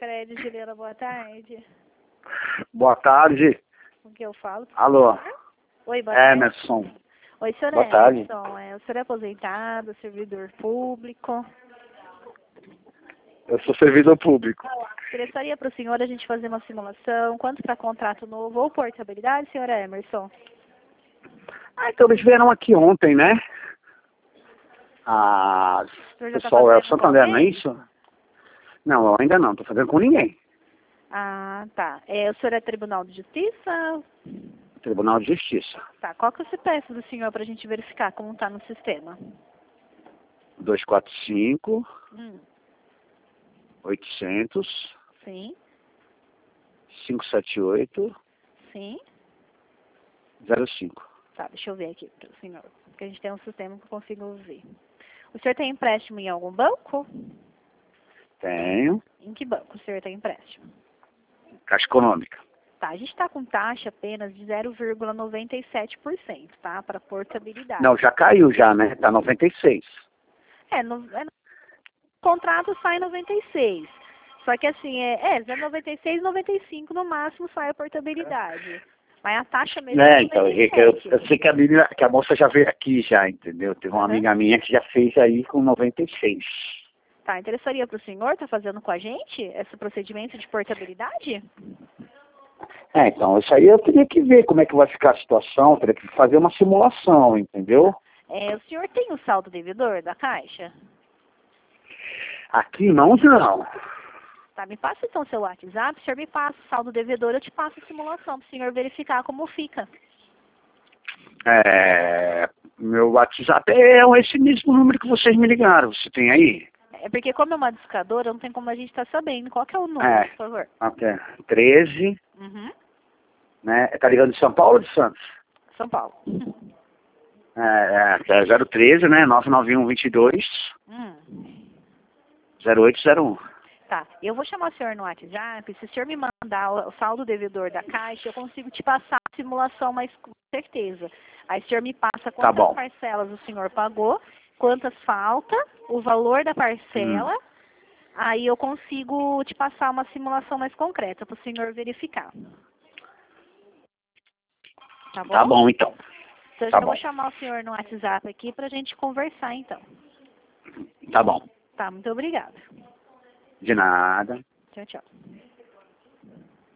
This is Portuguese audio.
Ed Juliana, boa tarde. Boa tarde. Com que eu falo? Alô. Oi, boa tarde. Emerson. Oi, senhor Boa tarde. Emerson. O senhor é aposentado, servidor público? Eu sou servidor público. Interessaria para o senhor a gente fazer uma simulação, quanto para contrato novo ou portabilidade, senhor Emerson? Então eles vieram aqui ontem, né? O senhor já está Pessoal, é o fazendo com Santander, não é alguém? isso? Não, eu ainda não, tô fazendo com ninguém. Ah, tá. O senhor é Tribunal de Justiça? Tribunal de Justiça. Tá. Qual que é o CPF do senhor para a gente verificar como está no sistema? 245 Hum, 800 sim, 578 sim. 05. Tá, deixa eu ver aqui para o senhor, porque a gente tem um sistema que eu consigo ver. O senhor tem empréstimo em algum banco? Tenho. Em que banco o senhor tem empréstimo? Caixa Econômica. Tá, a gente está com taxa apenas de 0,97%, tá? Para portabilidade. Não, já caiu já, né? Tá 96. No contrato sai 96. Só que assim, 0,96, 95 no máximo sai a portabilidade. Mas a taxa mesmo é Então, eu 97. sei que a moça já veio aqui já, entendeu? Teve uma amiga minha que já fez aí com 96. Tá, interessaria para o senhor estar fazendo com a gente esse procedimento de portabilidade? Então, isso aí eu teria que ver como é que vai ficar a situação, teria que fazer uma simulação, entendeu? O senhor tem o saldo devedor da Caixa? Aqui, mãos não. Tá, me passa então seu WhatsApp, o senhor me passa o saldo devedor, eu te passo a simulação para o senhor verificar como fica. Meu WhatsApp é esse mesmo número que vocês me ligaram, você tem aí? É porque como é uma discadora, não tem como a gente estar sabendo. Qual que é o número, por favor? Até 13, Uhum. né? Tá ligando de São Paulo ou de Santos? São Paulo. É 013, né? 99122 Hum. 0801. Tá, eu vou chamar o senhor no WhatsApp, se o senhor me mandar o saldo devedor da Caixa, eu consigo te passar a simulação mais com certeza. Aí o senhor me passa quantas parcelas o senhor pagou, quantas falta, o valor da parcela, aí eu consigo te passar uma simulação mais concreta para o senhor verificar. Tá bom? Tá bom, então. Então eu Tá já vou bom. chamar o senhor no WhatsApp aqui para a gente conversar então. Tá bom. Tá, muito obrigada. De nada. Tchau, tchau.